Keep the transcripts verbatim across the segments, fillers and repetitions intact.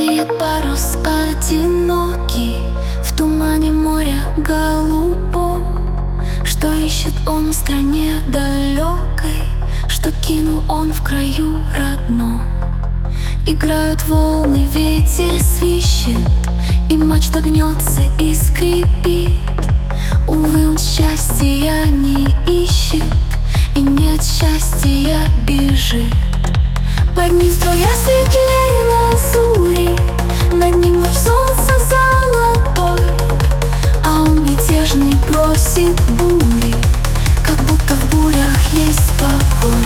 Белеет парус одинокий в тумане моря голубом. Что ищет он в стране далекой, что кинул он в краю родном? Играют волны, ветер свищет, и мачта гнется и скрипит. Увы, он счастья не ищет, и нет счастья, бежит. Под ним струя светлее лазури, над ним луч солнца золотой, а он мятежный просит бури, как будто в бурях есть покой.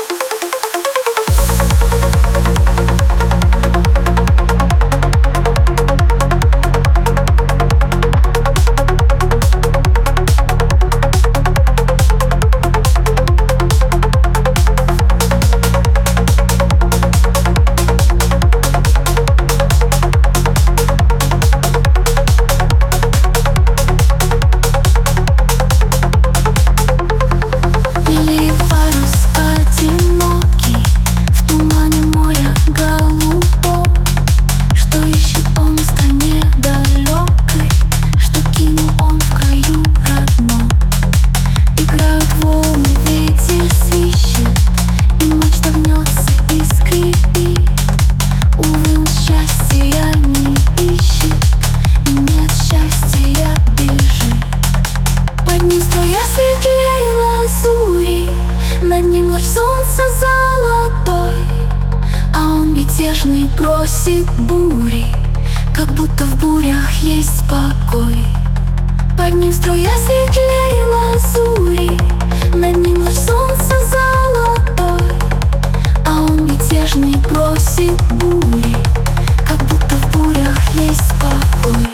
Над ним луч солнца золотой, а он мятежный просит бури, как будто в бурях есть покой. Под ним струя светлее лазури, над ним луч солнца золотой, а он мятежный просит бури, как будто в бурях есть покой.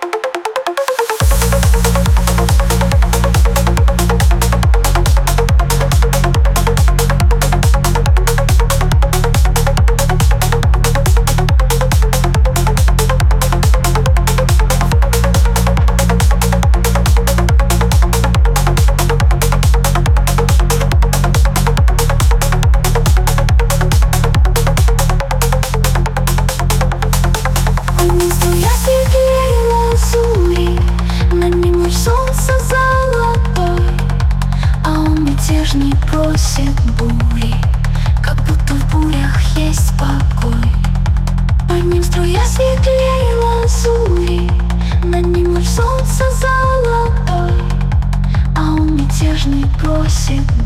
Мятежный просит бури, как будто в бурях есть покой. Под ним струя светлее лазури, над ним луч солнца золотой, а он мятежный просит